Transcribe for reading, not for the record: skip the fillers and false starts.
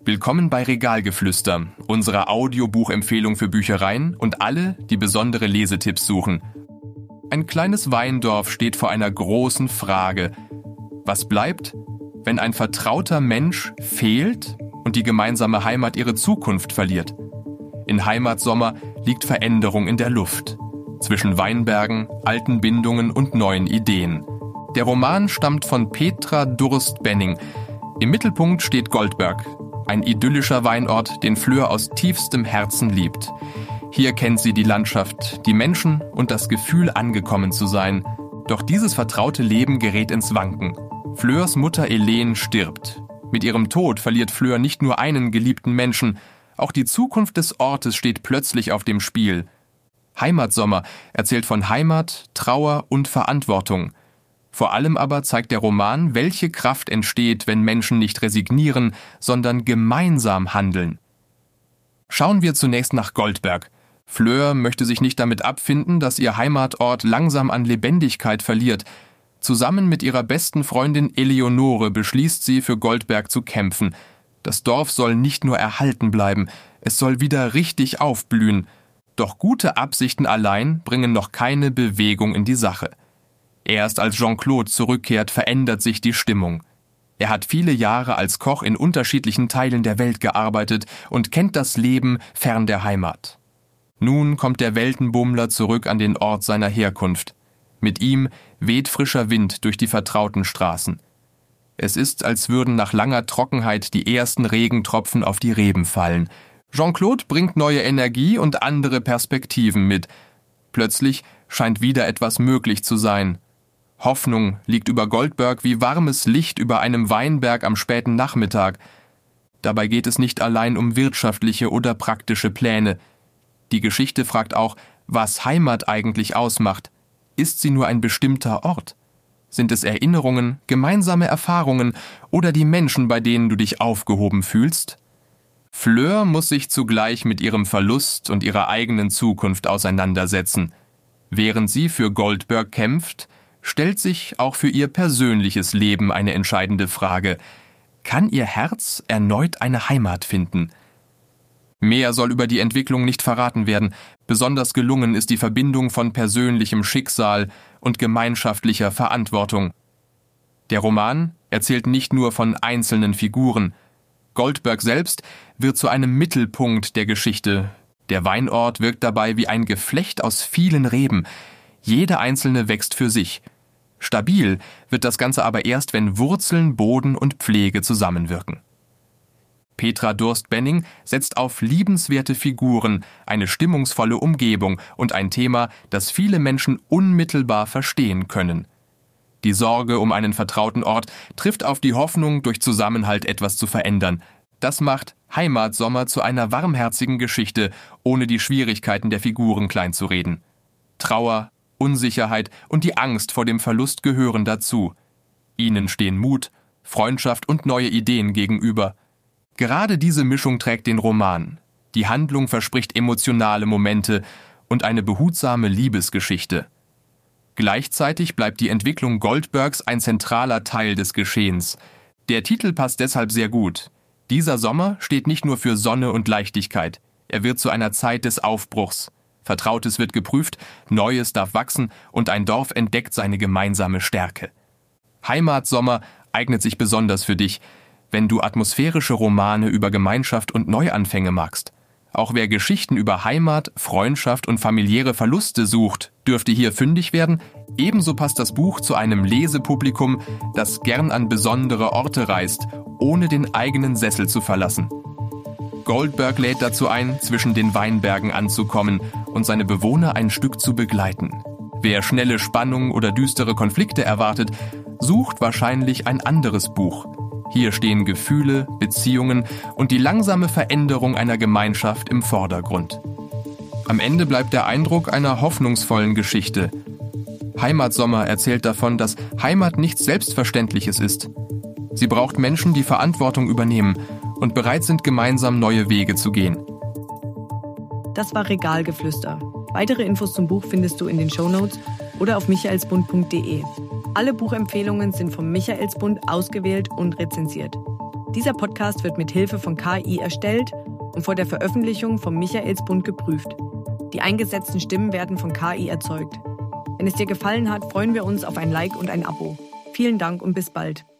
Willkommen bei Regalgeflüster, unserer Audiobuchempfehlung für Büchereien und alle, die besondere Lesetipps suchen. Ein kleines Weindorf steht vor einer großen Frage. Was bleibt, wenn ein vertrauter Mensch fehlt und die gemeinsame Heimat ihre Zukunft verliert? In Heimatsommer liegt Veränderung in der Luft. Zwischen Weinbergen, alten Bindungen und neuen Ideen. Der Roman stammt von Petra Durst-Benning. Im Mittelpunkt steht Goldberg, ein idyllischer Weinort, den Fleur aus tiefstem Herzen liebt. Hier kennt sie die Landschaft, die Menschen und das Gefühl, angekommen zu sein. Doch dieses vertraute Leben gerät ins Wanken. Fleurs Mutter Helene stirbt. Mit ihrem Tod verliert Fleur nicht nur einen geliebten Menschen, auch die Zukunft des Ortes steht plötzlich auf dem Spiel. Heimatsommer erzählt von Heimat, Trauer und Verantwortung. Vor allem aber zeigt der Roman, welche Kraft entsteht, wenn Menschen nicht resignieren, sondern gemeinsam handeln. Schauen wir zunächst nach Goldberg. Fleur möchte sich nicht damit abfinden, dass ihr Heimatort langsam an Lebendigkeit verliert. Zusammen mit ihrer besten Freundin Eleonore beschließt sie, für Goldberg zu kämpfen. Das Dorf soll nicht nur erhalten bleiben, es soll wieder richtig aufblühen. Doch gute Absichten allein bringen noch keine Bewegung in die Sache. Erst als Jean-Claude zurückkehrt, verändert sich die Stimmung. Er hat viele Jahre als Koch in unterschiedlichen Teilen der Welt gearbeitet und kennt das Leben fern der Heimat. Nun kommt der Weltenbummler zurück an den Ort seiner Herkunft. Mit ihm weht frischer Wind durch die vertrauten Straßen. Es ist, als würden nach langer Trockenheit die ersten Regentropfen auf die Reben fallen. Jean-Claude bringt neue Energie und andere Perspektiven mit. Plötzlich scheint wieder etwas möglich zu sein. Hoffnung liegt über Goldberg wie warmes Licht über einem Weinberg am späten Nachmittag. Dabei geht es nicht allein um wirtschaftliche oder praktische Pläne. Die Geschichte fragt auch, was Heimat eigentlich ausmacht. Ist sie nur ein bestimmter Ort? Sind es Erinnerungen, gemeinsame Erfahrungen oder die Menschen, bei denen du dich aufgehoben fühlst? Fleur muss sich zugleich mit ihrem Verlust und ihrer eigenen Zukunft auseinandersetzen. Während sie für Goldberg kämpft, stellt sich auch für ihr persönliches Leben eine entscheidende Frage. Kann ihr Herz erneut eine Heimat finden? Mehr soll über die Entwicklung nicht verraten werden. Besonders gelungen ist die Verbindung von persönlichem Schicksal und gemeinschaftlicher Verantwortung. Der Roman erzählt nicht nur von einzelnen Figuren. Goldberg selbst wird zu einem Mittelpunkt der Geschichte. Der Weinort wirkt dabei wie ein Geflecht aus vielen Reben. Jede einzelne wächst für sich. Stabil wird das Ganze aber erst, wenn Wurzeln, Boden und Pflege zusammenwirken. Petra Durst-Benning setzt auf liebenswerte Figuren, eine stimmungsvolle Umgebung und ein Thema, das viele Menschen unmittelbar verstehen können. Die Sorge um einen vertrauten Ort trifft auf die Hoffnung, durch Zusammenhalt etwas zu verändern. Das macht Heimatsommer zu einer warmherzigen Geschichte, ohne die Schwierigkeiten der Figuren kleinzureden. Trauer, Unsicherheit und die Angst vor dem Verlust gehören dazu. Ihnen stehen Mut, Freundschaft und neue Ideen gegenüber. Gerade diese Mischung trägt den Roman. Die Handlung verspricht emotionale Momente und eine behutsame Liebesgeschichte. Gleichzeitig bleibt die Entwicklung Goldbergs ein zentraler Teil des Geschehens. Der Titel passt deshalb sehr gut. Dieser Sommer steht nicht nur für Sonne und Leichtigkeit. Er wird zu einer Zeit des Aufbruchs. Vertrautes wird geprüft, Neues darf wachsen und ein Dorf entdeckt seine gemeinsame Stärke. Heimatsommer eignet sich besonders für dich, wenn du atmosphärische Romane über Gemeinschaft und Neuanfänge magst. Auch wer Geschichten über Heimat, Freundschaft und familiäre Verluste sucht, dürfte hier fündig werden. Ebenso passt das Buch zu einem Lesepublikum, das gern an besondere Orte reist, ohne den eigenen Sessel zu verlassen. Goldberg lädt dazu ein, zwischen den Weinbergen anzukommen und seine Bewohner ein Stück zu begleiten. Wer schnelle Spannung oder düstere Konflikte erwartet, sucht wahrscheinlich ein anderes Buch. Hier stehen Gefühle, Beziehungen und die langsame Veränderung einer Gemeinschaft im Vordergrund. Am Ende bleibt der Eindruck einer hoffnungsvollen Geschichte. Heimatsommer erzählt davon, dass Heimat nichts Selbstverständliches ist. Sie braucht Menschen, die Verantwortung übernehmen und bereit sind, gemeinsam neue Wege zu gehen. Das war Regalgeflüster. Weitere Infos zum Buch findest du in den Shownotes oder auf michaelsbund.de. Alle Buchempfehlungen sind vom Michaelsbund ausgewählt und rezensiert. Dieser Podcast wird mit Hilfe von KI erstellt und vor der Veröffentlichung vom Michaelsbund geprüft. Die eingesetzten Stimmen werden von KI erzeugt. Wenn es dir gefallen hat, freuen wir uns auf ein Like und ein Abo. Vielen Dank und bis bald.